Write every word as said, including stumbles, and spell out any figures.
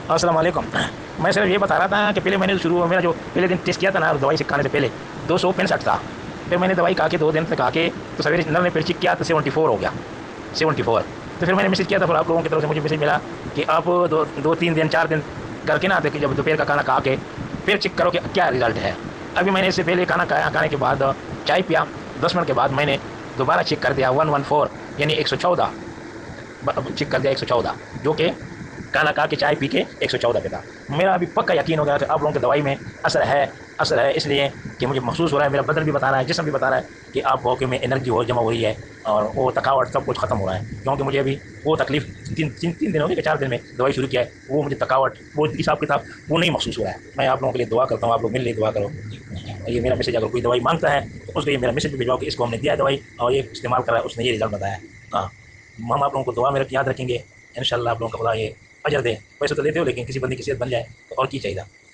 अस्सलाम वालेकुम। मैं सिर्फ ये बता रहा था कि पहले मैंने शुरू मेरा जो पहले दिन टेस्ट किया था ना दवाई से खाने से पहले दो सौ पैंसठ था। फिर मैंने दवाई खा के दो दिन तक खा के तो सवेरे नर ने फिर चेक किया तो सेवेंटी फोर हो गया, सेवेंटी फोर। तो फिर मैंने मैसेज किया था, फिर आप लोगों की तरफ से मुझे मैसेज मिला कि आप दो दो तीन दिन चार दिन करके ना देखिए, जब दोपहर का खाना खा के फिर चेक करो कि क्या रिजल्ट है। अभी मैंने इससे पहले खाना खाया, खाने के बाद चाय पिया, दस मिनट के बाद मैंने दोबारा चेक कर दिया वन वन फोर यानी एक सौ चौदह चेक कर दिया, एक सौ चौदह जो कि खाना खा के चाय पी के एक सौ चौदह पे था। मेरा अभी पक्का यकीन हो गया कि आप लोगों की दवाई में असर है, असर है इसलिए कि मुझे महसूस हो रहा है, मेरा बदन भी बता रहा है, जिस्म भी बता रहा है कि आप बॉडी में एनर्जी और जमा हो रही है और वो थकावट सब कुछ खत्म हो रहा है। क्योंकि मुझे अभी वो तकलीफ तीन तीन तीन दिन हो गए, चार दिन में दवाई शुरू किया है, वो मुझे थकावट वो हिसाब किताब वो नहीं महसूस हो रहा है। मैं आप लोगों के लिए दुआ करता हूँ, आप लोग मिल लिए दुआ करो। ये मेरा मैसेज, अगर कोई दवाई मांगता है तो उसको ये मेरा मैसेज भी भिजवाओ कि इसको हमने दिया है दवाई और ये इस्तेमाल करा है, उसने ये रिजल्ट बताया। हाँ, हम आप लोगों को दुआ में रख याद रखेंगे, इंशाल्लाह आप लोगों का खुदा ये अजर दे। पैसे तो लेते हो लेकिन किसी बंदे की सेहत बन जाए तो और की चाहिए।